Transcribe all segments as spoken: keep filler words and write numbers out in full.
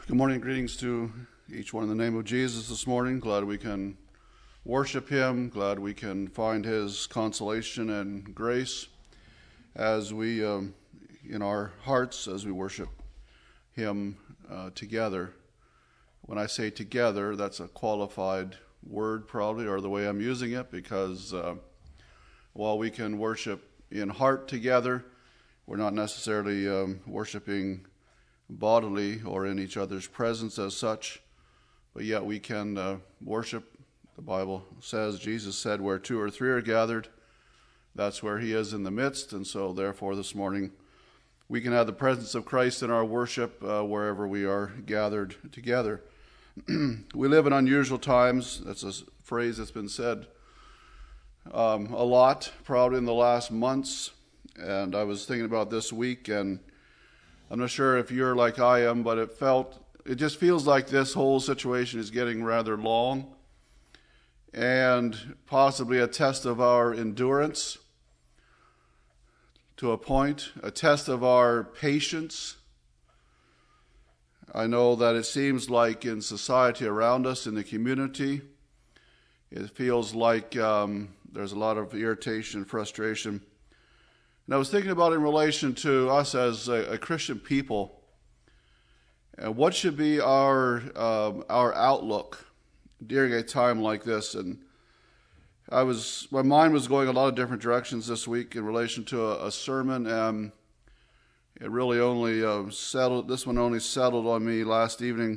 Good morning, greetings to each one in the name of Jesus this morning. Glad we can worship him, glad we can find his consolation and grace as we, um, in our hearts, as we worship him uh, together. When I say together, that's a qualified word probably, or the way I'm using it, because uh, while we can worship in heart together, we're not necessarily um, worshiping bodily or in each other's presence as such, but yet we can uh, worship. The Bible says, Jesus said, where two or three are gathered, that's where he is in the midst. And so therefore this morning we can have the presence of Christ in our worship uh, wherever we are gathered together. We live in unusual times. That's a phrase that's been said um, a lot probably in the last months, and I was thinking about this week, and I'm not sure if you're like I am, but it felt, it just feels like this whole situation is getting rather long and possibly a test of our endurance to a point, a test of our patience. I know that it seems like in society around us, in the community, it feels like um, there's a lot of irritation and frustration. And I was thinking about in relation to us as a, a Christian people, and what should be our um, our outlook during a time like this. And I was, my mind was going a lot of different directions this week in relation to a, a sermon, and it really only uh, settled. This one only settled on me last evening.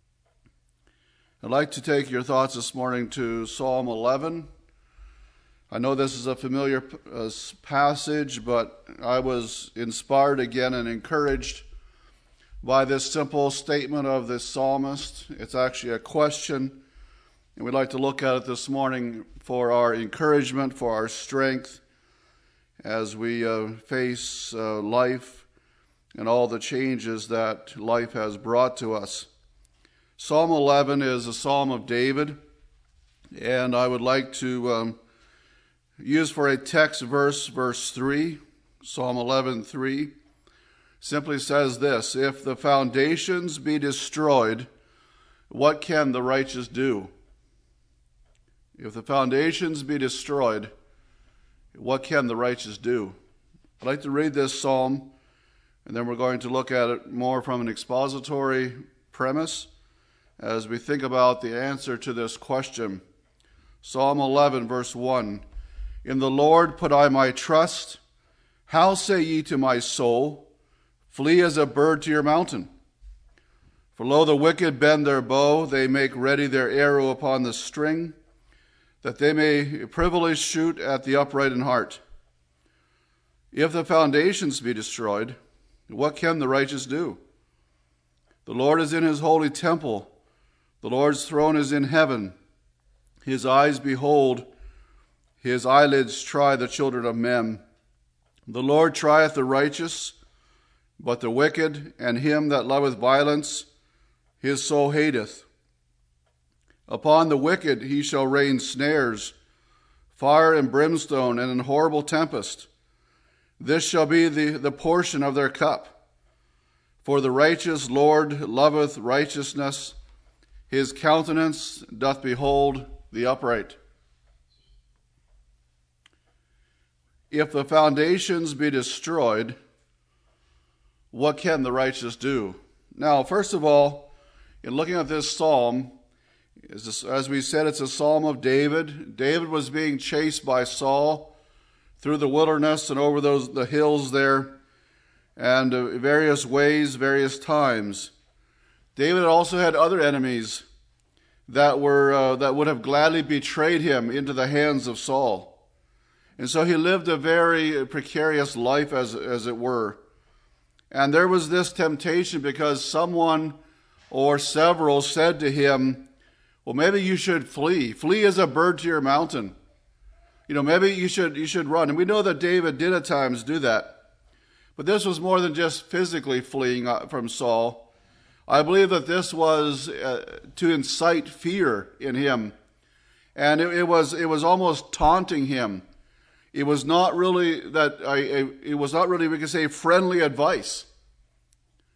I'd like to take your thoughts this morning to Psalm eleven. I know this is a familiar uh, passage, but I was inspired again and encouraged by this simple statement of this psalmist. It's actually a question, and we'd like to look at it this morning for our encouragement, for our strength, as we uh, face uh, life and all the changes that life has brought to us. Psalm eleven is a psalm of David, and I would like to um, use for a text verse, verse three, Psalm eleven, three, simply says this: if the foundations be destroyed, what can the righteous do? If the foundations be destroyed, what can the righteous do? I'd like to read this psalm, and then we're going to look at it more from an expository premise as we think about the answer to this question. Psalm eleven, verse one. In the Lord put I my trust. How say ye to my soul, flee as a bird to your mountain? For lo, the wicked bend their bow, they make ready their arrow upon the string, that they may privily shoot at the upright in heart. If the foundations be destroyed, what can the righteous do? The Lord is in his holy temple. The Lord's throne is in heaven. His eyes behold, his eyelids try the children of men. The Lord trieth the righteous, but the wicked and him that loveth violence, his soul hateth. Upon the wicked he shall rain snares, fire and brimstone, and an horrible tempest. This shall be the, the portion of their cup. For the righteous Lord loveth righteousness, his countenance doth behold the upright. If the foundations be destroyed, what can the righteous do? Now, first of all, in looking at this psalm, as we said, it's a psalm of David. David was being chased by Saul through the wilderness and over those the hills there, and uh, various ways, various times. David also had other enemies that were uh, that would have gladly betrayed him into the hands of Saul. And so he lived a very precarious life, as as it were. And there was this temptation because someone or several said to him, well, maybe you should flee. Flee as a bird to your mountain. You know, maybe you should you should run. And we know that David did at times do that. But this was more than just physically fleeing from Saul. I believe that this was uh, to incite fear in him. And it, it was it was almost taunting him. It was not really that I, I it was not really, we could say, friendly advice.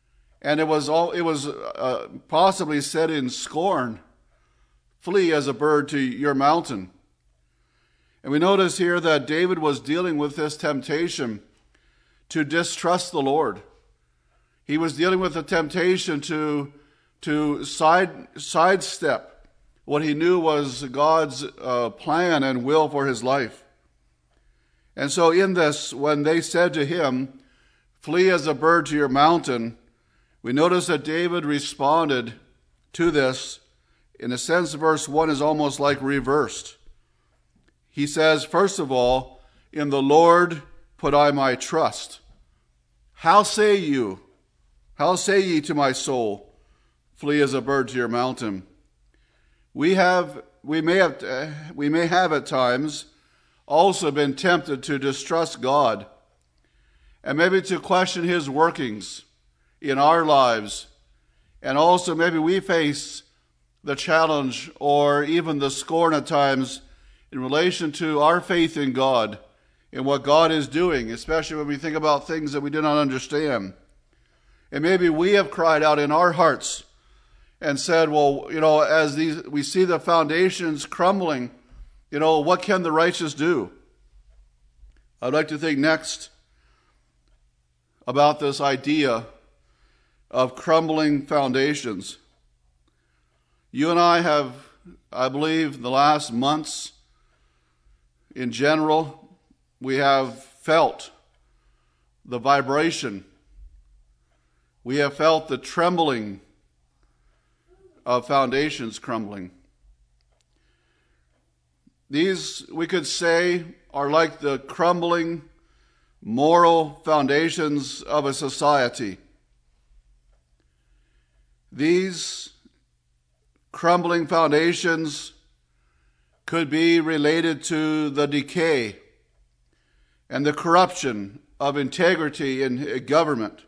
And it was all it was uh, possibly said in scorn, "Flee as a bird to your mountain." And we notice here that David was dealing with this temptation to distrust the Lord. He was dealing with the temptation to, to side, sidestep what he knew was God's uh, plan and will for his life. And so in this, when they said to him, "Flee as a bird to your mountain," we notice that David responded to this. In a sense, verse one is almost like reversed. He says, first of all, "In the Lord put I my trust. How say you, how say ye to my soul, flee as a bird to your mountain?" We have, we may have, uh, we may have at times also been tempted to distrust God and maybe to question his workings in our lives. And also maybe we face the challenge or even the scorn at times in relation to our faith in God and what God is doing, especially when we think about things that we do not understand. And maybe we have cried out in our hearts and said, well, you know, as these we see the foundations crumbling, you know, what can the righteous do? I'd like to think next about this idea of crumbling foundations. You and I have, I believe, the last months in general, we have felt the vibration. We have felt the trembling of foundations crumbling. These, we could say, are like the crumbling moral foundations of a society. These crumbling foundations could be related to the decay and the corruption of integrity in government.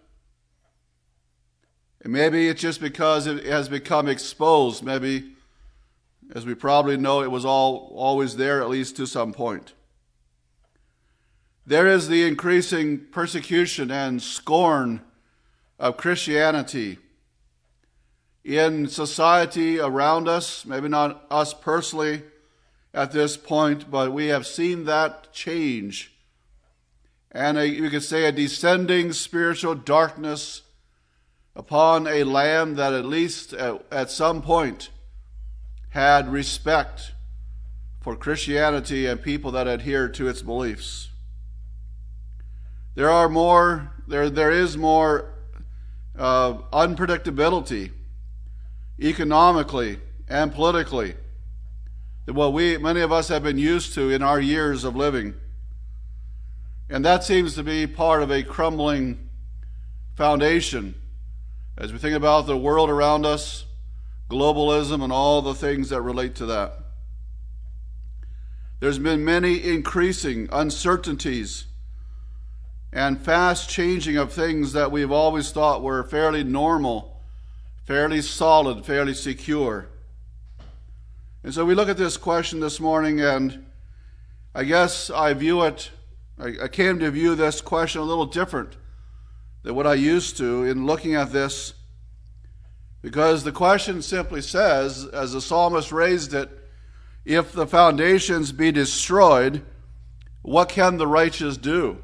And maybe it's just because it has become exposed. Maybe, as we probably know, it was all always there, at least to some point. There is the increasing persecution and scorn of Christianity in society around us, maybe not us personally at this point, but we have seen that change. And a, you could say a descending spiritual darkness upon a land that at least at, at some point had respect for Christianity and people that adhere to its beliefs. There are more, there, there is more uh, unpredictability economically and politically than what we, many of us have been used to in our years of living. And that seems to be part of a crumbling foundation as we think about the world around us, globalism, and all the things that relate to that. There's been many increasing uncertainties and fast changing of things that we've always thought were fairly normal, fairly solid, fairly secure. And so we look at this question this morning, and I guess I view it, I came to view this question a little different than what I used to in looking at this, because the question simply says, as the psalmist raised it, if the foundations be destroyed, what can the righteous do?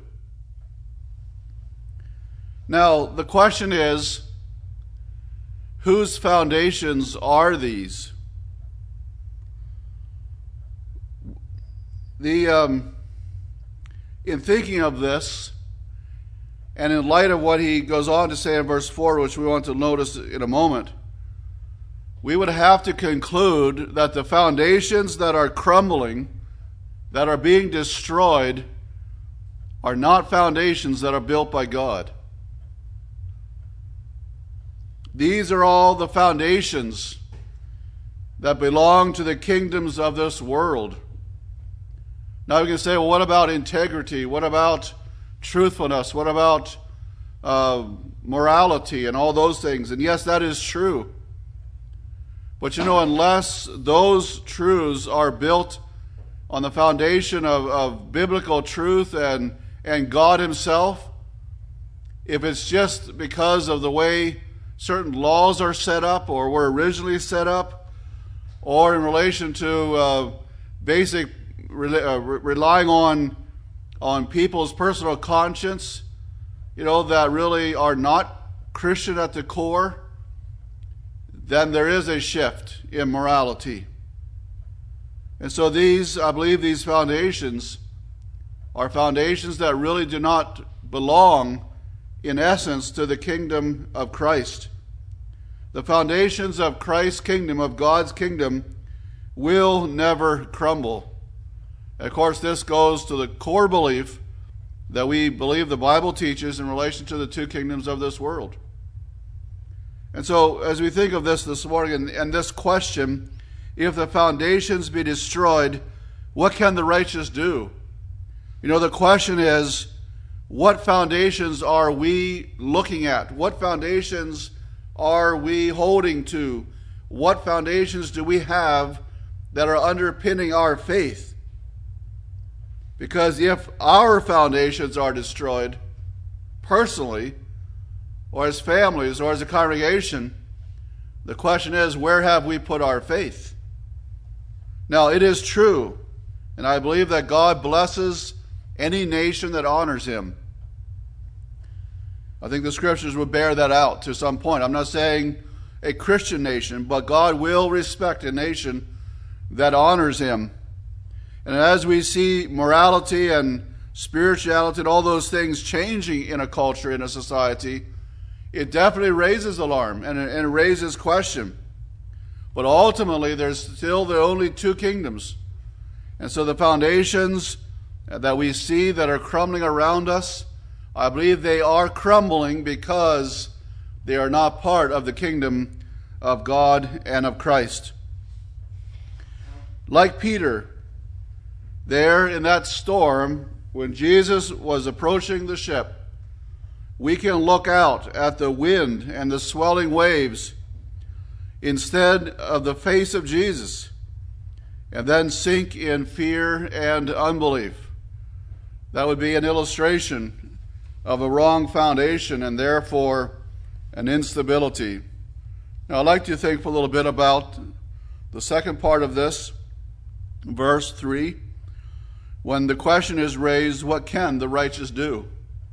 Now, the question is, whose foundations are these? The um, in thinking of this, and in light of what he goes on to say in verse four, which we want to notice in a moment, we would have to conclude that the foundations that are crumbling, that are being destroyed, are not foundations that are built by God. These are all the foundations that belong to the kingdoms of this world. Now we can say, well, what about integrity? What about truthfulness? What about uh, morality and all those things? And yes, that is true. But you know, unless those truths are built on the foundation of, of biblical truth and, and God himself, if it's just because of the way certain laws are set up or were originally set up, or in relation to uh, basic re- uh, re- relying on on people's personal conscience, you know, that really are not Christian at the core, then there is a shift in morality. And so these, I believe these foundations are foundations that really do not belong, in essence, to the kingdom of Christ. The foundations of Christ's kingdom, of God's kingdom, will never crumble. Of course, this goes to the core belief that we believe the Bible teaches in relation to the two kingdoms of this world. And so, as we think of this this morning, and, and this question, if the foundations be destroyed, what can the righteous do? You know, the question is, what foundations are we looking at? What foundations are we holding to? What foundations do we have that are underpinning our faith? Because if our foundations are destroyed, personally, or as families, or as a congregation, the question is, where have we put our faith? Now, it is true, and I believe that God blesses any nation that honors him. I think the scriptures would bear that out to some point. I'm not saying a Christian nation, but God will respect a nation that honors him. And as we see morality and spirituality and all those things changing in a culture, in a society, it definitely raises alarm and it raises question. But ultimately, there's still the only two kingdoms. And so the foundations that we see that are crumbling around us, I believe they are crumbling because they are not part of the kingdom of God and of Christ. Like Peter, there in that storm, when Jesus was approaching the ship, we can look out at the wind and the swelling waves instead of the face of Jesus, and then sink in fear and unbelief. That would be an illustration of a wrong foundation and therefore an instability. Now, I'd like to think a little bit about the second part of this, verse three, when the question is raised, what can the righteous do?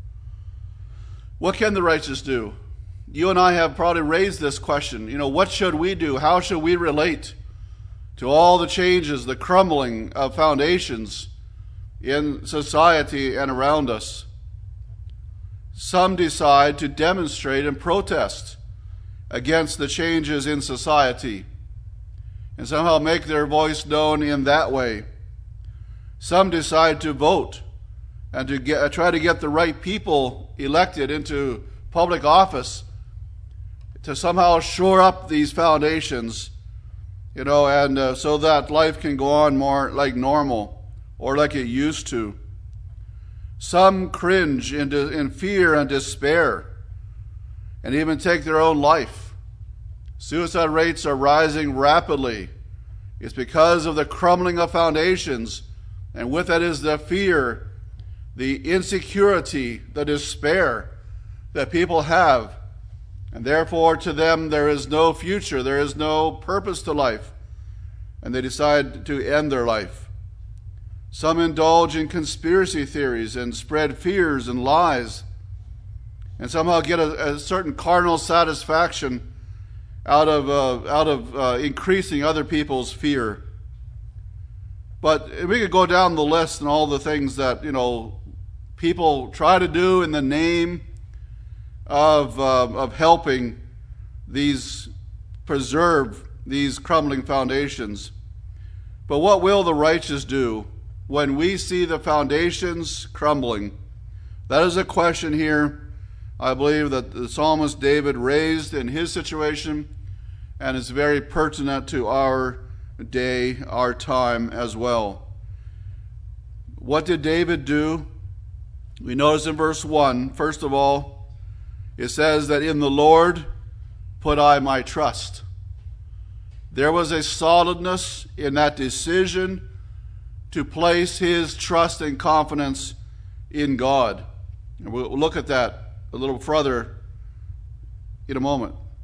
What can the righteous do? You and I have probably raised this question. You know, what should we do? How should we relate to all the changes, the crumbling of foundations in society and around us? Some decide to demonstrate and protest against the changes in society and somehow make their voice known in that way. Some decide to vote and to get, try to get the right people elected into public office to somehow shore up these foundations, you know, and uh, so that life can go on more like normal or like it used to. Some cringe into, in fear and despair and even take their own life. Suicide rates are rising rapidly. It's because of the crumbling of foundations, and with that is the fear, the insecurity, the despair that people have. And therefore, to them, there is no future, there is no purpose to life, and they decide to end their life. Some indulge in conspiracy theories and spread fears and lies, and somehow get a, a certain carnal satisfaction out of uh, out of uh, increasing other people's fear. But we could go down the list and all the things that, you know, people try to do in the name of uh, of helping these preserve these crumbling foundations. But what will the righteous do when we see the foundations crumbling? That is a question here, I believe, that the psalmist David raised in his situation, and is very pertinent to our day, our time as well. What did David do? We notice in verse one, first of all, it says that in the Lord put I my trust. There was a solidness in that decision to place his trust and confidence in God. And we'll look at that a little further in a moment.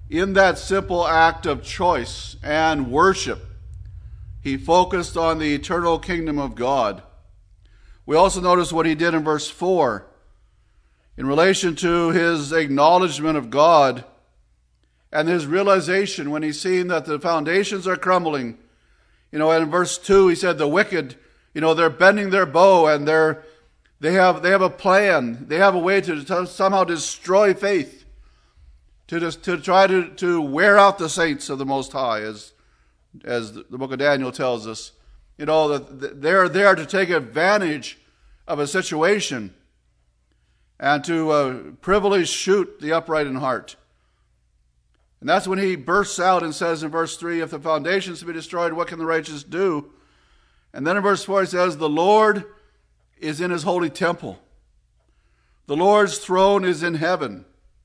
in that simple act of choice and worship, he focused on the eternal kingdom of God. We also notice what he did in verse four. In relation to his acknowledgement of God and his realization when he's seen that the foundations are crumbling. You know, and in verse two he said the wicked, you know, they're bending their bow and they're they have they have a plan. They have a way to, to somehow destroy faith, to just, to try to, to wear out the saints of the Most High, as as the book of Daniel tells us. You know, that they're there to take advantage of a situation and to uh, privily shoot the upright in heart. And that's when he bursts out and says in verse three, if the foundations be destroyed, what can the righteous do? And then in verse four he says, the Lord is in his holy temple. The Lord's throne is in heaven.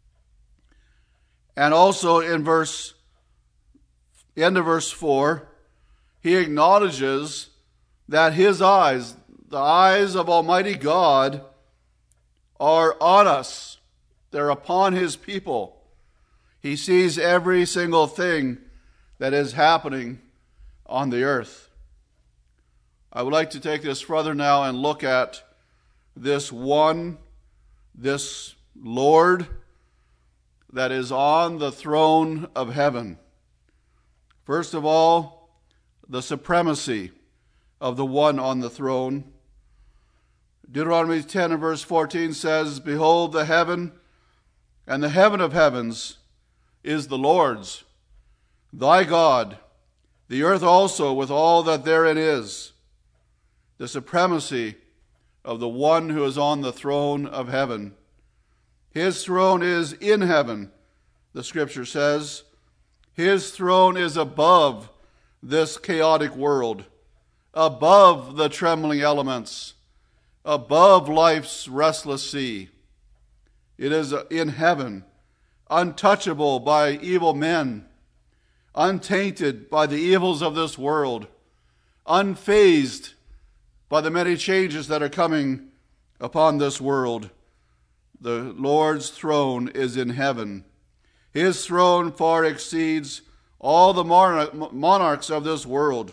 And also in verse, end of verse four, he acknowledges that his eyes, the eyes of Almighty God, are on us. They're upon his people. He sees every single thing that is happening on the earth. I would like to take this further now and look at this one, this Lord that is on the throne of heaven. First of all, the supremacy of the one on the throne. Deuteronomy ten and verse fourteen says, behold, the heaven and the heaven of heavens is the Lord's, thy God, the earth also with all that therein is. The supremacy of the one who is on the throne of heaven. His throne is in heaven, the scripture says. His throne is above this chaotic world, above the trembling elements, above life's restless sea. It is in heaven, untouchable by evil men, untainted by the evils of this world, unfazed by the many changes that are coming upon this world. The Lord's throne is in heaven. His throne far exceeds all the monarchs of this world.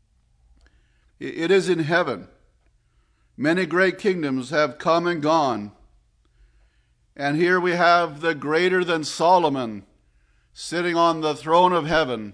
It is in heaven. Many great kingdoms have come and gone. And here we have the greater than Solomon sitting on the throne of heaven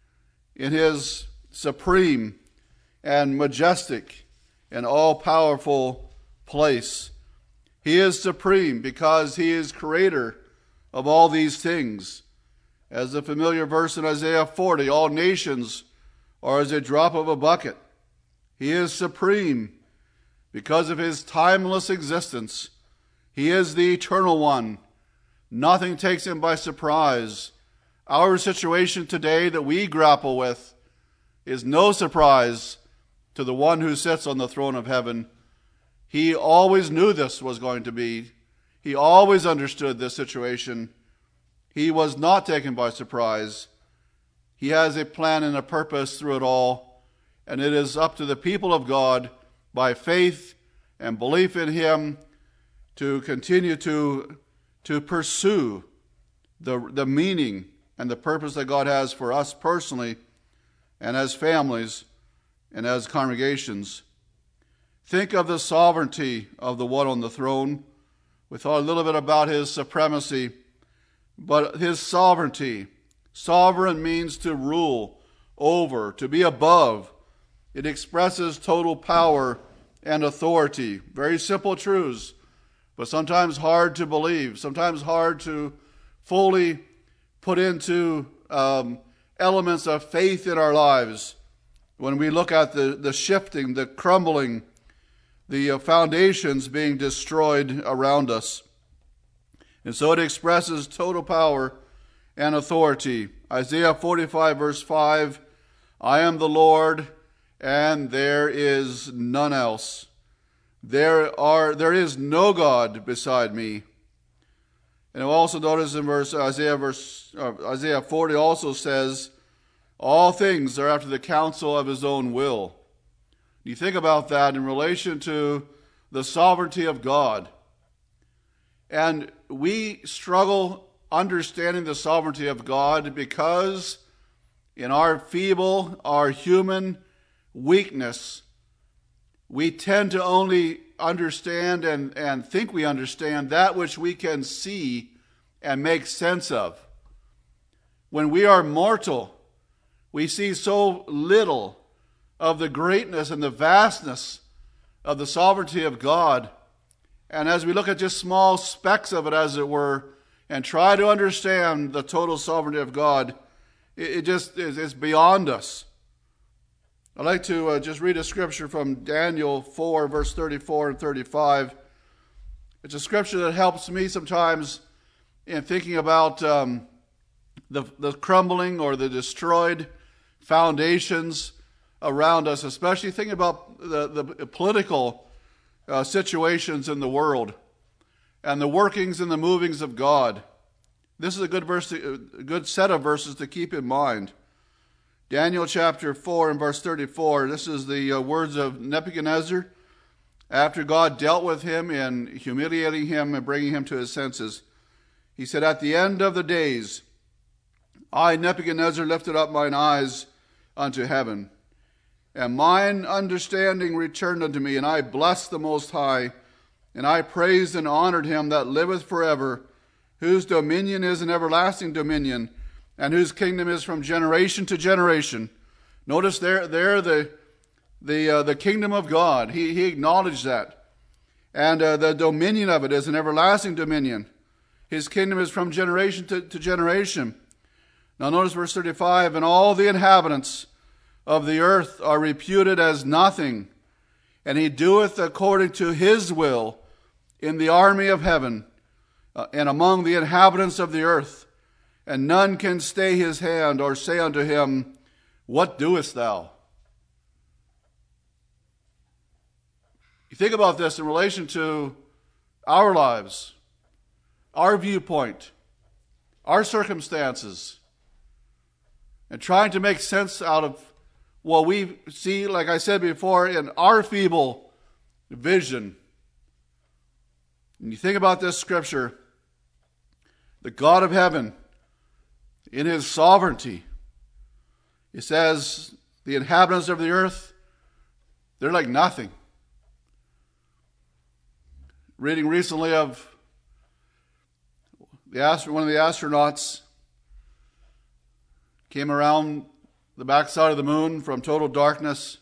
in his supreme and majestic and all-powerful place. He is supreme because he is creator of all these things. As the familiar verse in Isaiah forty, all nations are as a drop of a bucket. He is supreme because of his timeless existence. He is the eternal one. Nothing takes him by surprise. Our situation today that we grapple with is no surprise to the one who sits on the throne of heaven. He always knew this was going to be. He always understood this situation. He was not taken by surprise. He has a plan and a purpose through it all, and it is up to the people of God by faith and belief in him to continue to, to pursue the, the meaning and the purpose that God has for us personally and as families and as congregations. Think of the sovereignty of the one on the throne. We thought a little bit about his supremacy, but his sovereignty. Sovereign means to rule over, to be above. It expresses total power and authority. Very simple truths, but sometimes hard to believe, sometimes hard to fully put into um, elements of faith in our lives when we look at the, the shifting, the crumbling, the uh, foundations being destroyed around us. And so it expresses total power and authority. Isaiah forty-five verse five, I am the Lord, and there is none else. There are there is no God beside me. And we'll also notice in verse Isaiah verse uh, Isaiah forty also says, all things are after the counsel of his own will. You think about that in relation to the sovereignty of God. And we struggle understanding the sovereignty of God because in our feeble, our human weakness, we tend to only understand and, and think we understand that which we can see and make sense of. When we are mortal, we see so little of the greatness and the vastness of the sovereignty of God. And as we look at just small specks of it, as it were, and try to understand the total sovereignty of God, it, it just is it's beyond us. I'd like to uh, just read a scripture from Daniel four, verse thirty-four and thirty-five. It's a scripture that helps me sometimes in thinking about um, the, the crumbling or the destroyed foundations around us, especially thinking about the, the political uh, situations in the world and the workings and the movings of God. This is a good verse, to, a good set of verses to keep in mind. Daniel chapter four and verse thirty-four, this is the uh, words of Nebuchadnezzar after God dealt with him in humiliating him and bringing him to his senses. He said, "At the end of the days, I, Nebuchadnezzar, lifted up mine eyes unto heaven, and mine understanding returned unto me, and I blessed the Most High, and I praised and honored him that liveth forever, whose dominion is an everlasting dominion, and whose kingdom is from generation to generation." Notice there, there the the uh, the kingdom of God. He he acknowledged that, and uh, the dominion of it is an everlasting dominion. His kingdom is from generation to, to generation. Now notice verse thirty-five, "And all the inhabitants of the earth are reputed as nothing, and he doeth according to his will in the army of heaven uh, and among the inhabitants of the earth. And none can stay his hand or say unto him, What doest thou?" You think about this in relation to our lives, our viewpoint, our circumstances, and trying to make sense out of what we see, like I said before, in our feeble vision. And you think about this scripture, the God of heaven, in his sovereignty, it says the inhabitants of the earth, they're like nothing. Reading recently of the astro- one of the astronauts came around the backside of the moon from total darkness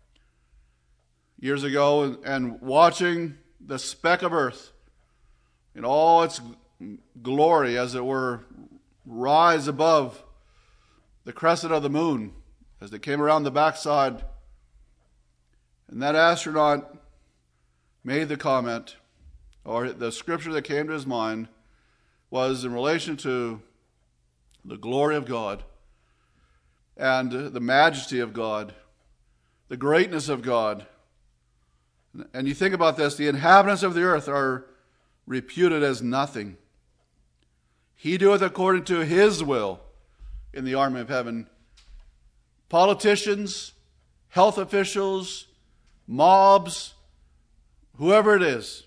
years ago, and, and watching the speck of earth in all its glory, as it were, rise above the crescent of the moon as they came around the backside. And that astronaut made the comment, or the scripture that came to his mind was in relation to the glory of God and the majesty of God, the greatness of God. And you think about this, the inhabitants of the earth are reputed as nothing. He doeth according to his will in the army of heaven. Politicians, health officials, mobs, whoever it is,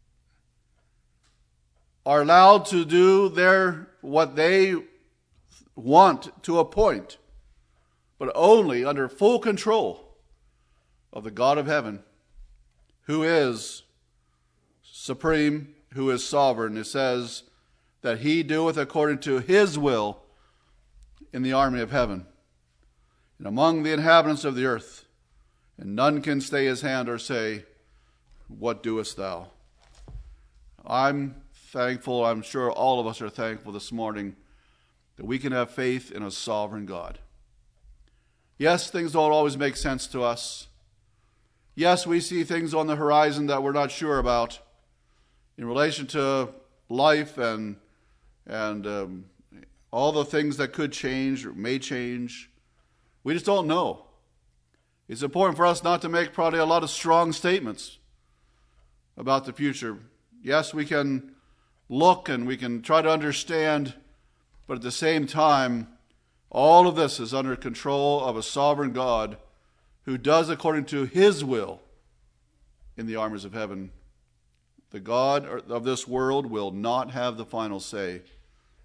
are allowed to do their what they want to a point, but only under full control of the God of heaven, who is supreme, who is sovereign. It says that he doeth according to his will in the army of heaven and among the inhabitants of the earth, and none can stay his hand or say, What doest thou? I'm thankful, I'm sure all of us are thankful this morning that we can have faith in a sovereign God. Yes, things don't always make sense to us. Yes, we see things on the horizon that we're not sure about in relation to life and and um, all the things that could change or may change. We just don't know. It's important for us not to make probably a lot of strong statements about the future. Yes, we can look and we can try to understand, but at the same time, all of this is under control of a sovereign God who does according to his will in the armies of heaven. The God of this world will not have the final say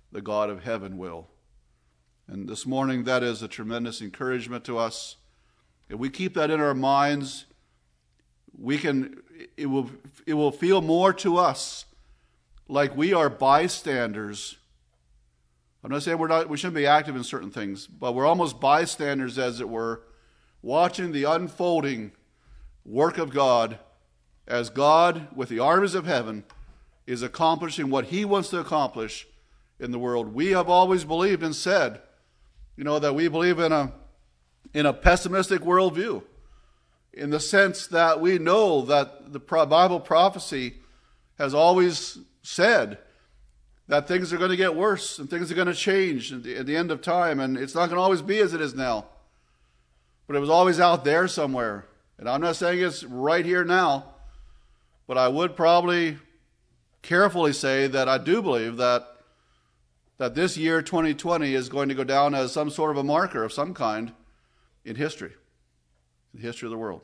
the God of heaven will. And this morning, that is a tremendous encouragement to us. If we keep that in our minds, we can, it will, it will feel more to us like we are bystanders. I'm not saying we're not, we shouldn't be active in certain things, but we're almost bystanders, as it were, watching the unfolding work of God as God, with the armies of heaven, is accomplishing what he wants to accomplish in the world. We have always believed and said, you know, that we believe in a in a pessimistic worldview, in the sense that we know that the Bible prophecy has always said that things are going to get worse and things are going to change at the, at the end of time, and it's not going to always be as it is now. But it was always out there somewhere. And I'm not saying it's right here now, but I would probably carefully say that I do believe that that this year, twenty twenty, is going to go down as some sort of a marker of some kind in history, the history of the world.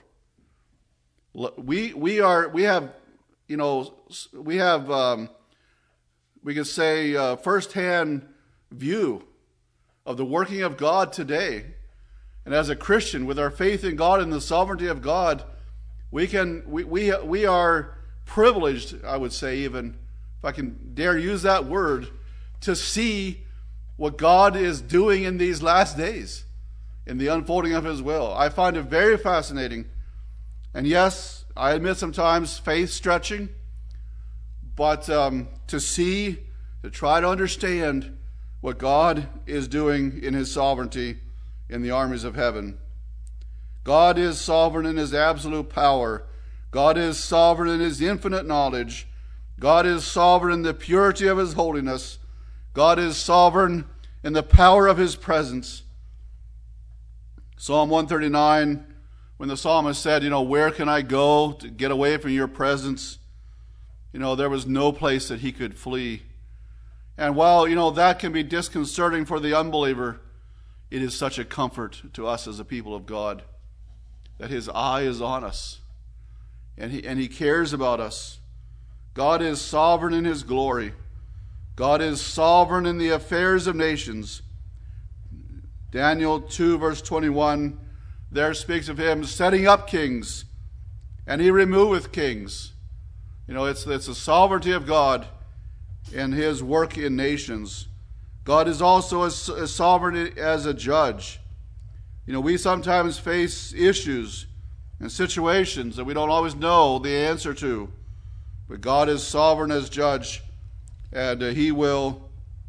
We we are we have, you know, we have um, we can say uh, firsthand view of the working of God today. And as a Christian, with our faith in God and the sovereignty of God, we can we we we are privileged, I would say, even if I can dare use that word, to see what God is doing in these last days, in the unfolding of his will. I find it very fascinating. And yes, I admit sometimes faith stretching, but um, to see, to try to understand what God is doing in his sovereignty in the armies of heaven. God is sovereign in his absolute power. God is sovereign in his infinite knowledge. God is sovereign in the purity of his holiness. God is sovereign in the power of his presence. Psalm one thirty-nine, when the psalmist said, you know, where can I go to get away from your presence? You know, there was no place that he could flee. And while, you know, that can be disconcerting for the unbeliever, it is such a comfort to us as a people of God that his eye is on us and he, and he cares about us. God is sovereign in his glory. God is sovereign in the affairs of nations. Daniel two, verse twenty-one, there speaks of him setting up kings, and he removeth kings. You know, it's, it's the sovereignty of God in his work in nations. God is also as, as sovereign as a judge. You know, we sometimes face issues and situations that we don't always know the answer to, but God is sovereign as judge. And uh, he will,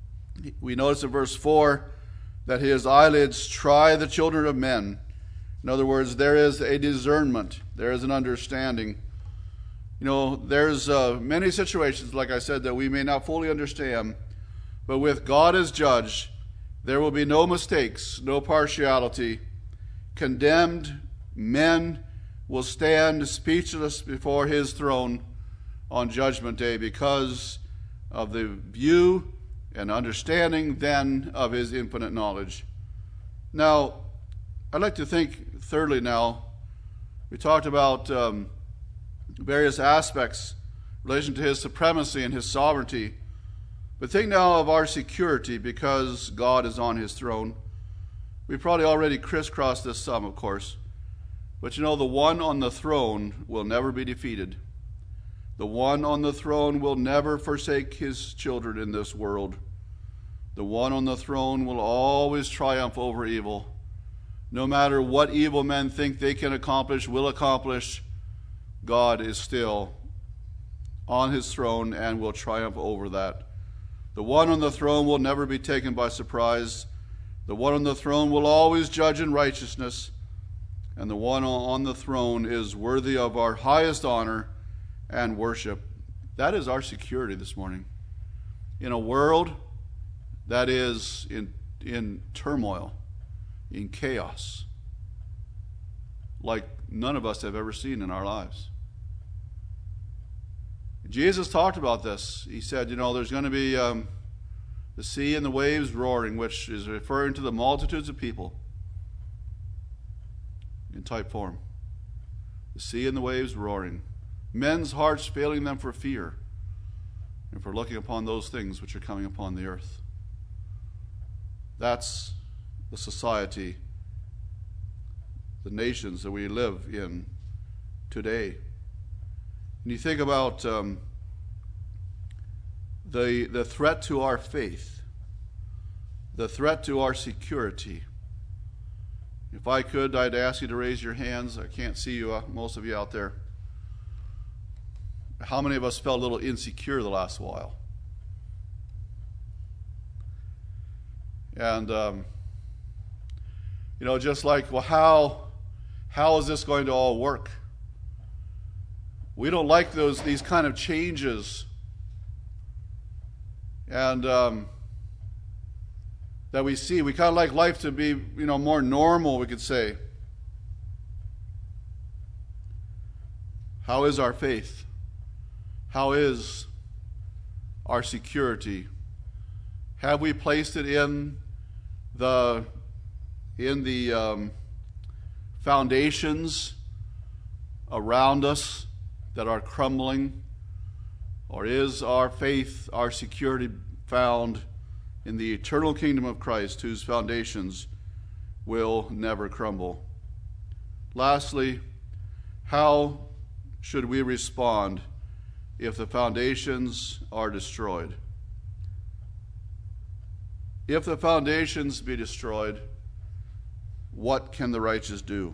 we notice in verse four, that his eyelids try the children of men. In other words, there is a discernment. There is an understanding. You know, there's uh, many situations, like I said, that we may not fully understand. But with God as judge, there will be no mistakes, no partiality. Condemned men will stand speechless before his throne on Judgment Day because of the view and understanding then of his infinite knowledge. Now, I'd like to think thirdly now, we talked about um, various aspects in relation to his supremacy and his sovereignty. But think now of our security because God is on his throne. We've probably already crisscrossed this some, of course. But you know, the one on the throne will never be defeated. The one on the throne will never forsake his children in this world. The one on the throne will always triumph over evil. No matter what evil men think they can accomplish, will accomplish, God is still on his throne and will triumph over that. The one on the throne will never be taken by surprise. The one on the throne will always judge in righteousness. And the one on the throne is worthy of our highest honor and worship. That is our security this morning. In a world that is in, in turmoil, in chaos, like none of us have ever seen in our lives. Jesus talked about this. He said, you know, there's going to be um, the sea and the waves roaring, which is referring to the multitudes of people in type form. The sea and the waves roaring. Men's hearts failing them for fear and for looking upon those things which are coming upon the earth. That's the society, the nations that we live in today. And you think about um, the the threat to our faith, the threat to our security. If I could, I'd ask you to raise your hands. I can't see you, uh, most of you out there. How many of us felt a little insecure the last while? And, um, you know, just like, well, how, how is this going to all work? We don't like those these kind of changes. And um, that we see. We kind of like life to be, you know, more normal, we could say. How is our faith? How is our security? Have we placed it in the in the um, foundations around us that are crumbling? Or is our faith, our security found in the eternal kingdom of Christ, whose foundations will never crumble? Lastly, how should we respond if the foundations are destroyed? If the foundations be destroyed, what can the righteous do?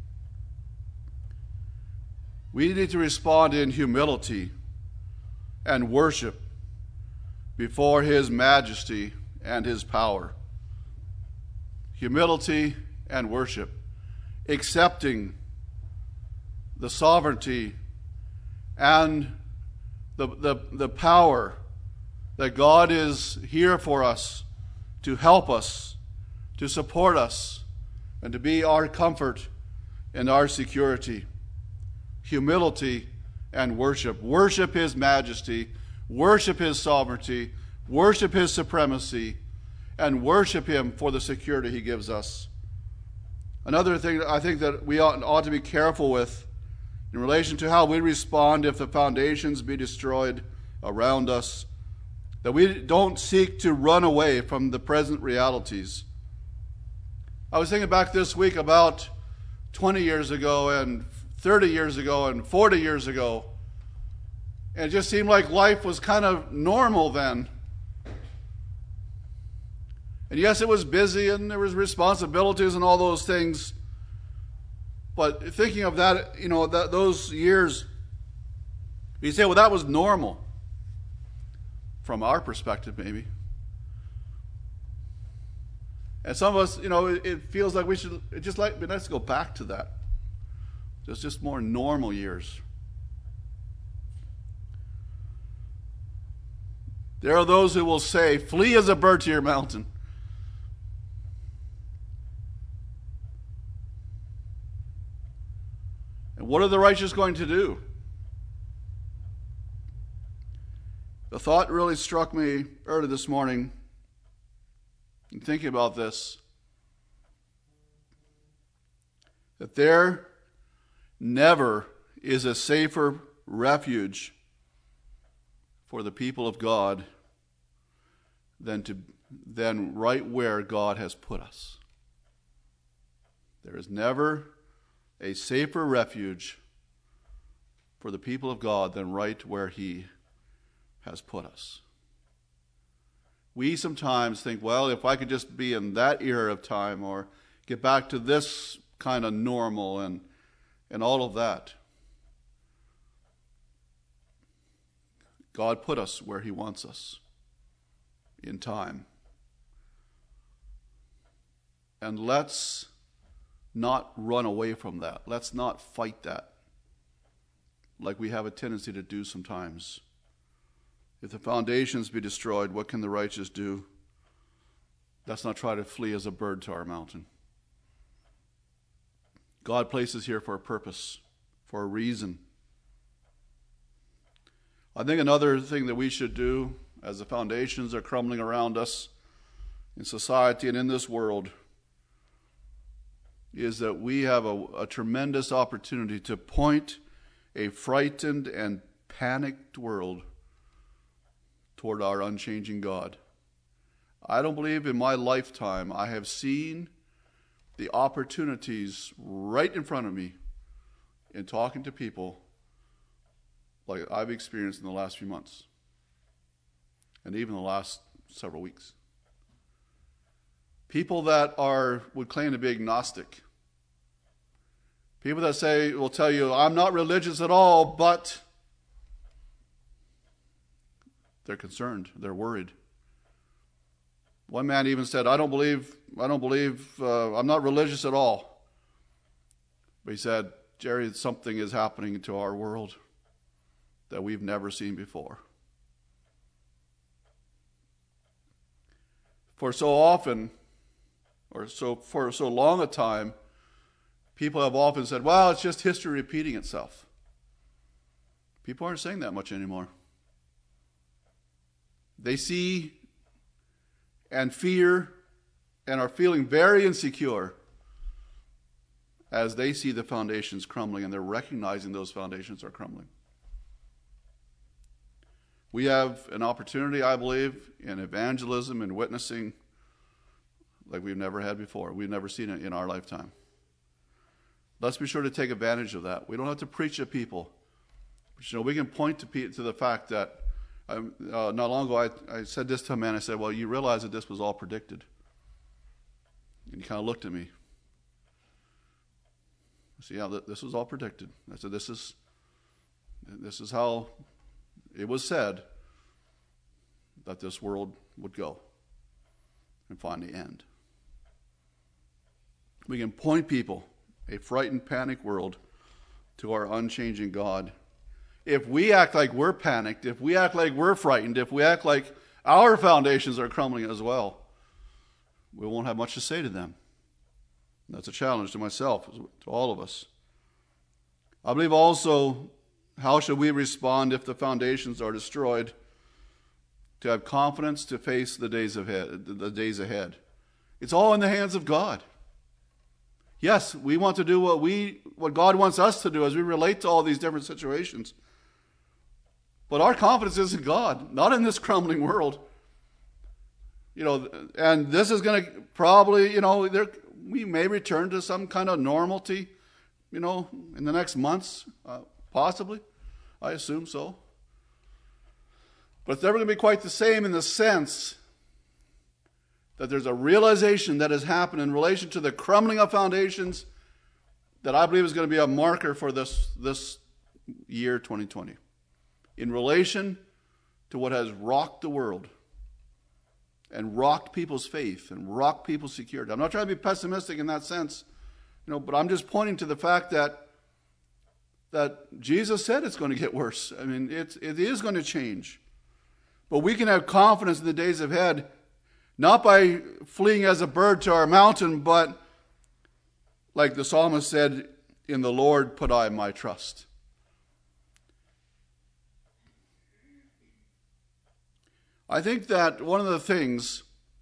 We need to respond in humility and worship before His majesty and His power. Humility and worship, accepting the sovereignty and the, the, the power that God is here for us, to help us, to support us, and to be our comfort and our security. Humility and worship. Worship His majesty, worship His sovereignty, worship His supremacy, and worship Him for the security He gives us. Another thing I think that we ought, ought to be careful with in relation to how we respond if the foundations be destroyed around us, that we don't seek to run away from the present realities. I was thinking back this week about twenty years ago and thirty years ago and forty years ago, and it just seemed like life was kind of normal then. And yes, it was busy and there was responsibilities and all those things. But thinking of that, you know, that those years, you say, well, that was normal. From our perspective, maybe. And some of us, you know, it, it feels like we should, it just like, let's go back to that. Just, just more normal years. There are those who will say, flee as a bird to your mountain. And what are the righteous going to do? The thought really struck me early this morning in thinking about this, that there never is a safer refuge for the people of God than to than right where God has put us. There is never a safer refuge for the people of God than right where He has put us. We sometimes think, well, if I could just be in that era of time or get back to this kind of normal and and all of that. God put us where He wants us in time. And let's not run away from that. Let's not fight that like we have a tendency to do sometimes. If the foundations be destroyed, what can the righteous do? Let's not try to flee as a bird to our mountain. God places here for a purpose, for a reason. I think another thing that we should do as the foundations are crumbling around us in society and in this world is that we have a, a tremendous opportunity to point a frightened and panicked world toward our unchanging God. I don't believe in my lifetime I have seen the opportunities right in front of me in talking to people like I've experienced in the last few months and even the last several weeks. People that are would claim to be agnostic. People that say will tell you, I'm not religious at all, but they're concerned, they're worried. One man even said, I don't believe, I don't believe, uh, I'm not religious at all. But he said, Jerry, something is happening to our world that we've never seen before. For so often, or so for so long a time, people have often said, well, it's just history repeating itself. People aren't saying that much anymore. They see and fear and are feeling very insecure as they see the foundations crumbling, and they're recognizing those foundations are crumbling. We have an opportunity, I believe, in evangelism and witnessing like we've never had before. We've never seen it in our lifetime. Let's be sure to take advantage of that. We don't have to preach to people. But, you know, we can point to, pe- to the fact that um, uh, not long ago I, I said this to a man. I said, well, you realize that this was all predicted. And he kind of looked at me. I said, yeah, th- this was all predicted. I said, this is, this is how it was said that this world would go and find the end. We can point people, a frightened, panicked world, to our unchanging God. If we act like we're panicked, if we act like we're frightened, if we act like our foundations are crumbling as well, we won't have much to say to them. And that's a challenge to myself, to all of us. I believe also, how should we respond if the foundations are destroyed? To have confidence to face the days ahead. The days ahead. It's all in the hands of God. Yes, we want to do what we, what God wants us to do as we relate to all these different situations. But our confidence is in God, not in this crumbling world. You know, and this is going to probably, you know, there, we may return to some kind of normality, you know, in the next months, uh, possibly. I assume so. But it's never going to be quite the same in the sense that there's a realization that has happened in relation to the crumbling of foundations that I believe is going to be a marker for this, this year twenty twenty. In relation to what has rocked the world and rocked people's faith and rocked people's security. I'm not trying to be pessimistic in that sense, you know, but I'm just pointing to the fact that that Jesus said it's going to get worse. I mean, it's, it is going to change. But we can have confidence in the days ahead, not by fleeing as a bird to our mountain, but like the psalmist said, in the Lord put I my trust. I think that one of the things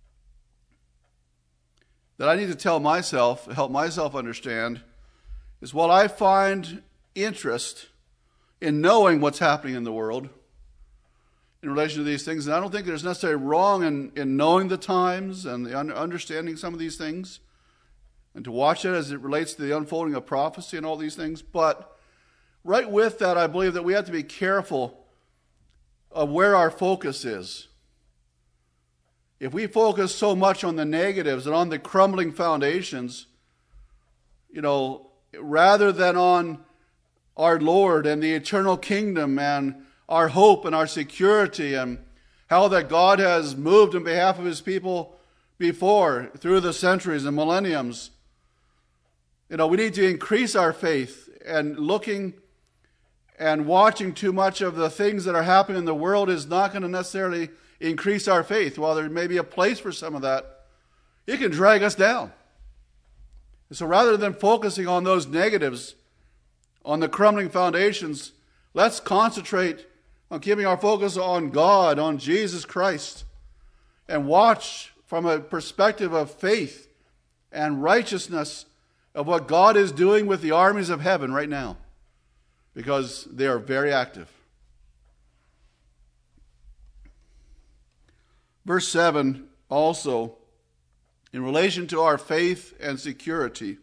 that I need to tell myself, help myself understand, is while I find interest in knowing what's happening in the world in relation to these things, and I don't think there's necessarily wrong in, in knowing the times and the un- understanding some of these things, and to watch it as it relates to the unfolding of prophecy and all these things, but right with that, I believe that we have to be careful of where our focus is. If we focus so much on the negatives and on the crumbling foundations, you know, rather than on our Lord and the eternal kingdom and our hope and our security and how that God has moved in behalf of his people before through the centuries and millenniums, you know, we need to increase our faith, and looking and watching too much of the things that are happening in the world is not going to necessarily increase our faith. While there may be a place for some of that, it can drag us down. And so rather than focusing on those negatives, on the crumbling foundations, let's concentrate on keeping our focus on God, on Jesus Christ, and watch from a perspective of faith and righteousness of what God is doing with the armies of heaven right now, because they are very active. Verse seven also in relation to our faith and security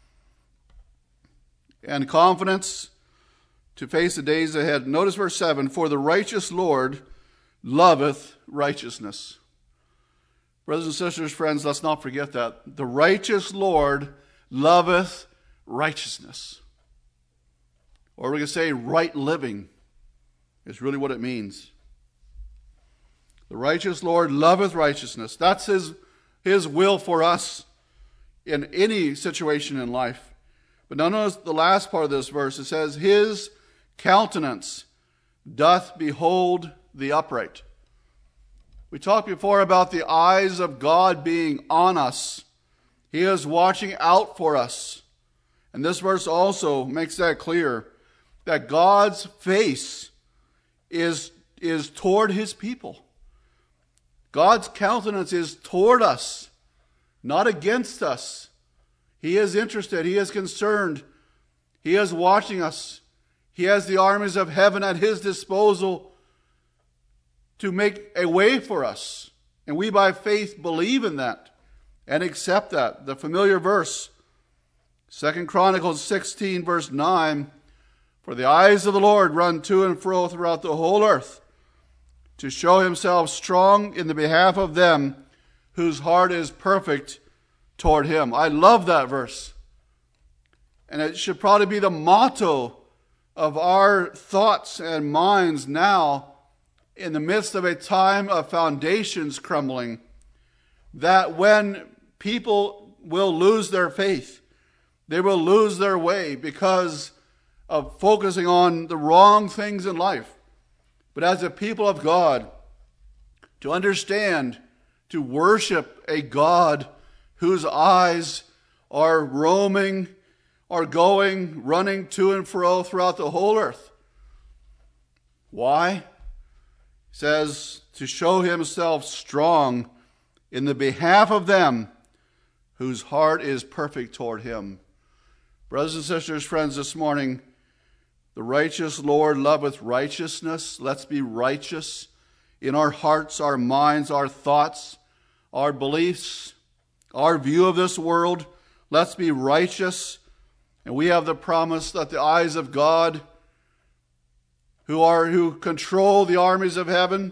and confidence to face the days ahead. Notice verse seven, for the righteous Lord loveth righteousness. Brothers and sisters, friends, let's not forget that. The righteous Lord loveth righteousness. Or we can say right living is really what it means. The righteous Lord loveth righteousness. That's his, his will for us in any situation in life. But now notice the last part of this verse. It says, his countenance doth behold the upright. We talked before about the eyes of God being on us. He is watching out for us. And this verse also makes that clear, that God's face is, is toward his people. God's countenance is toward us, not against us. He is interested. He is concerned. He is watching us. He has the armies of heaven at his disposal to make a way for us. And we by faith believe in that and accept that. The familiar verse, Second Chronicles sixteen, verse nine, for the eyes of the Lord run to and fro throughout the whole earth, to show himself strong in the behalf of them whose heart is perfect toward him. I love that verse. And it should probably be the motto of our thoughts and minds now in the midst of a time of foundations crumbling, that when people will lose their faith, they will lose their way because of focusing on the wrong things in life. But as a people of God, to understand, to worship a God whose eyes are roaming, are going, running to and fro throughout the whole earth. Why? It says, to show himself strong in the behalf of them whose heart is perfect toward him. Brothers and sisters, friends, this morning, the righteous Lord loveth righteousness. Let's be righteous in our hearts, our minds, our thoughts, our beliefs, our view of this world. Let's be righteous. And we have the promise that the eyes of God, who are who control the armies of heaven,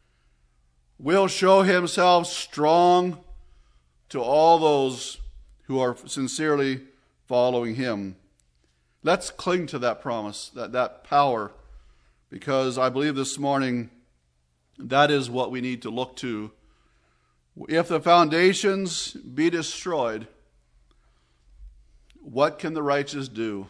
will show himself strong to all those who are sincerely following him. Let's cling to that promise, that, that power, because I believe this morning that is what we need to look to. If the foundations be destroyed, what can the righteous do?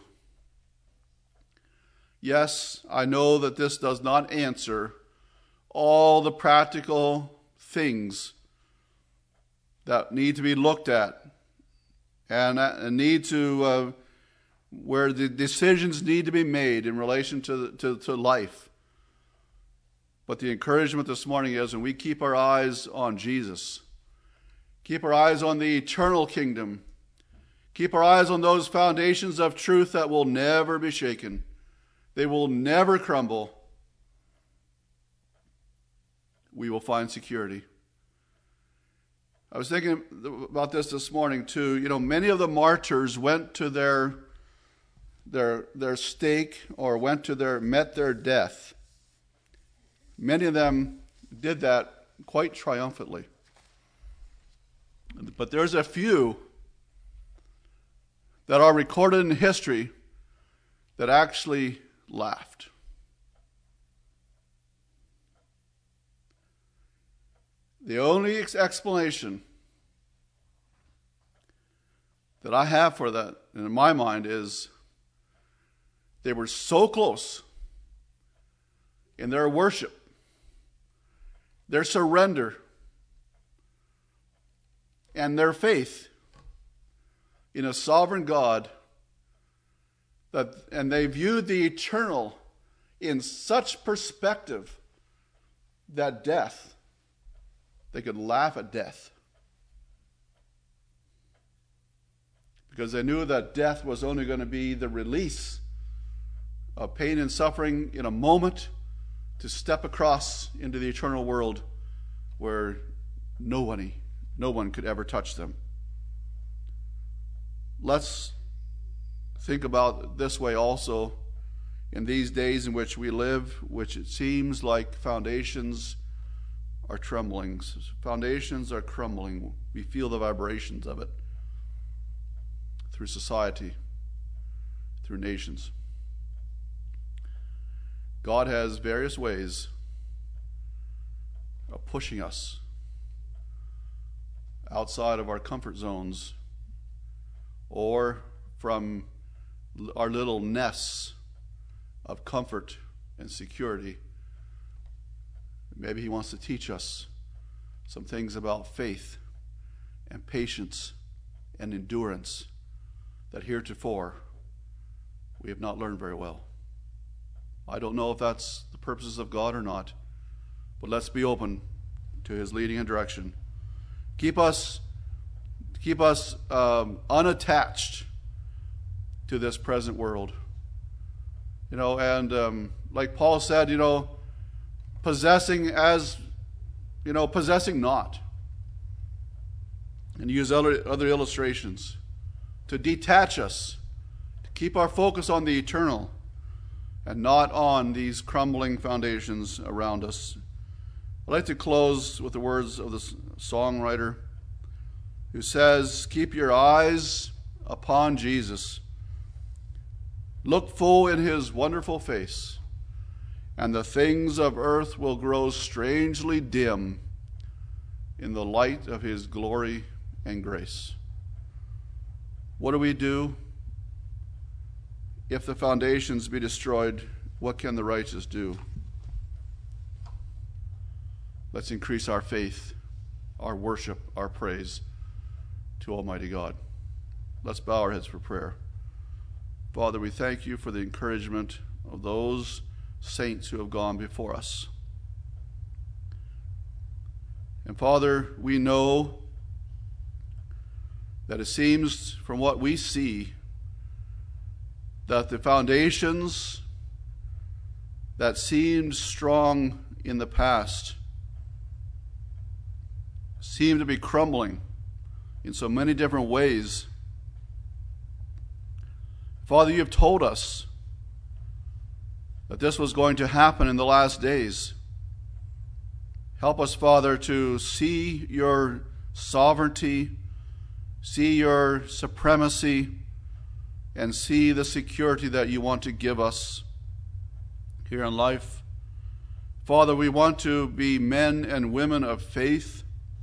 Yes, I know that this does not answer all the practical things that need to be looked at and, and need to, uh, where the decisions need to be made in relation to, to, to life. But the encouragement this morning is when we keep our eyes on Jesus, keep our eyes on the eternal kingdom, keep our eyes on those foundations of truth that will never be shaken. They will never crumble. We will find security. I was thinking about this this morning too. You know, many of the martyrs went to their their their stake or went to their met their death. Many of them did that quite triumphantly. But there's a few that are recorded in history that actually laughed. The only ex- explanation that I have for that, in my mind, is they were so close in their worship, their surrender, and their faith in a sovereign God, that, and they viewed the eternal in such perspective that death, they could laugh at death. Because they knew that death was only going to be the release of pain and suffering in a moment to step across into the eternal world where no one, no one could ever touch them. Let's think about it this way also in these days in which we live, which it seems like foundations are trembling. Foundations are crumbling. We feel the vibrations of it through society, through nations. God has various ways of pushing us outside of our comfort zones or from our little nests of comfort and security. Maybe he wants to teach us some things about faith and patience and endurance that heretofore we have not learned very well. I don't know if that's the purposes of God or not, but let's be open to his leading and direction. Keep us, keep us um, unattached to this present world. You know, and um, like Paul said, you know, possessing as, you know, possessing not. And use other, other illustrations to detach us, to keep our focus on the eternal and not on these crumbling foundations around us. I'd like to close with the words of the songwriter who says, "Keep your eyes upon Jesus. Look full in his wonderful face, and the things of earth will grow strangely dim in the light of his glory and grace." What do we do? If the foundations be destroyed, what can the righteous do? Let's increase our faith, our worship, our praise to Almighty God. Let's bow our heads for prayer. Father, we thank you for the encouragement of those saints who have gone before us. And Father, we know that it seems from what we see that the foundations that seemed strong in the past seem to be crumbling in so many different ways. Father, you have told us that this was going to happen in the last days. Help us, Father, to see your sovereignty, see your supremacy, and see the security that you want to give us here in life. Father, we want to be men and women of faith,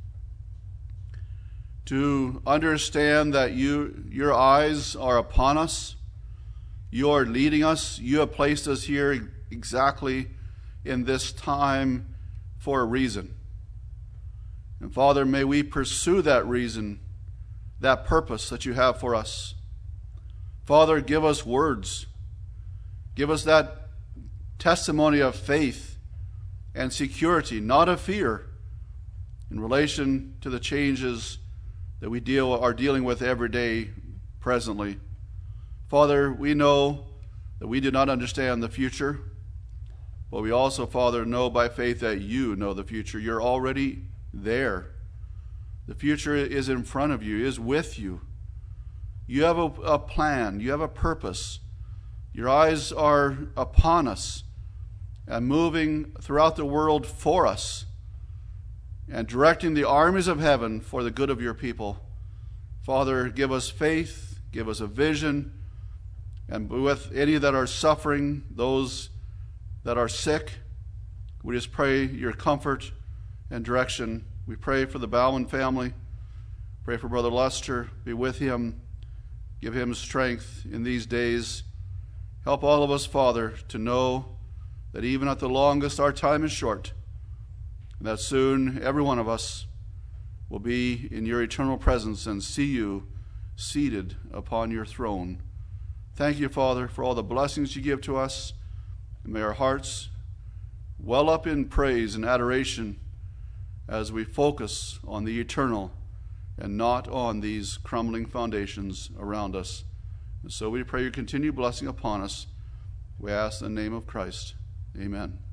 to understand that you, your eyes are upon us. You are leading us. You have placed us here exactly in this time for a reason. And Father, may we pursue that reason, that purpose that you have for us. Father, give us words. Give us that testimony of faith and security, not of fear, in relation to the changes that we deal are dealing with every day presently. Father, we know that we do not understand the future, but we also, Father, know by faith that you know the future. You're already there. The future is in front of you, is with you. You have a, a plan. You have a purpose. Your eyes are upon us and moving throughout the world for us and directing the armies of heaven for the good of your people. Father, give us faith, give us a vision, and with any that are suffering, those that are sick, we just pray your comfort and direction. We pray for the Bowman family. Pray for Brother Lester. Be with him. Give him strength in these days. Help all of us, Father, to know that even at the longest our time is short, and that soon every one of us will be in your eternal presence and see you seated upon your throne. Thank you, Father, for all the blessings you give to us. And may our hearts well up in praise and adoration as we focus on the eternal and not on these crumbling foundations around us. And so we pray your continued blessing upon us. We ask in the name of Christ. Amen.